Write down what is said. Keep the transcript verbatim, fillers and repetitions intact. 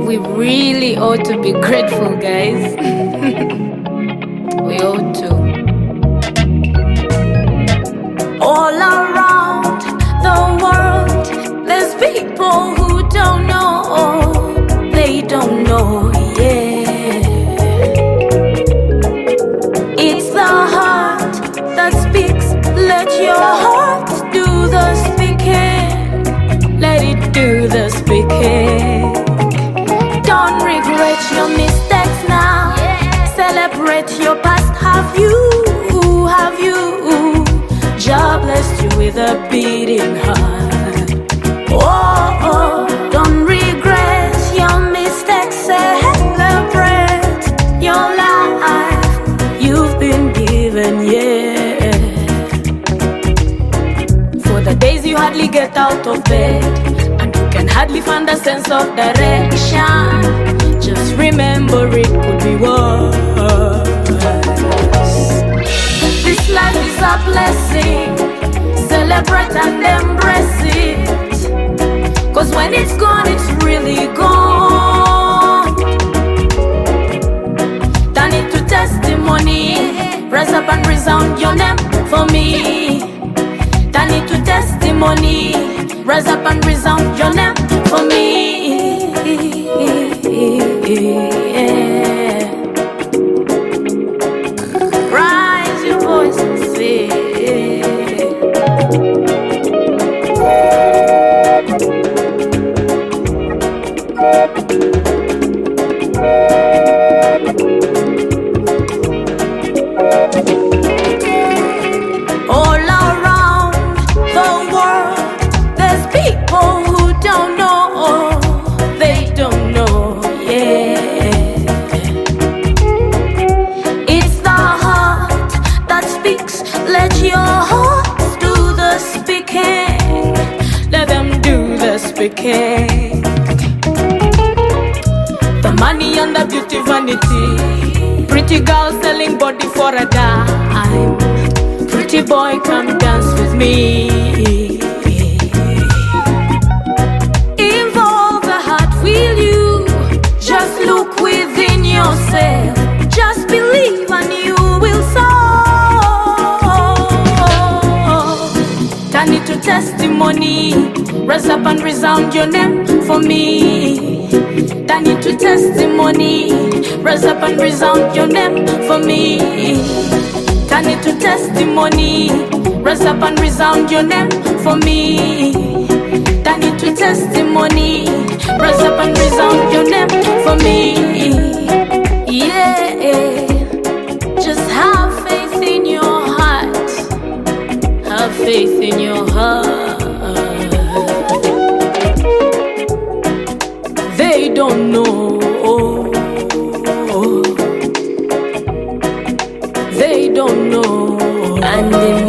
We really ought to be grateful, guys. We ought to. All around the world, there's people who don't know. They don't know, yeah. It's the heart that speaks. Let your heart do the speaking. Let it do the speaking. Don't regret your mistakes now. Celebrate your past. Have you, have you? God blessed you with a beating heart. Oh, oh, don't regret your mistakes. Celebrate your life you've been given, yeah. For the days you hardly get out of bed and you can hardly find a sense of direction, just remember it could be worse. This life is a blessing. Celebrate and embrace it, 'cause when it's gone, it's really gone. Turn it to testimony. Rise up and resound your name for me. Turn it to testimony. Rise up and resound your name for me. Yeah. Rise your voice and sing. All around the world, there's people who don't know. They don't know, yeah. It's the heart that speaks. Let your heart do the speaking. Let them do the speaking. The money and the beauty vanity. Pretty girl selling body for a dime. Pretty boy, come dance with me. Involve the heart, will you? Just look within yourself. Just believe and you will solve. Turn it to testimony. Rise up and resound your name for me. Turn it to testimony. Rise up and resound your name for me. Turn it to testimony. Rise up and resound your name for me. Turn it to testimony. Rise up and resound your name for me. Yeah. Just have faith in your heart. Have faith in your heart. They don't know. They don't know. And in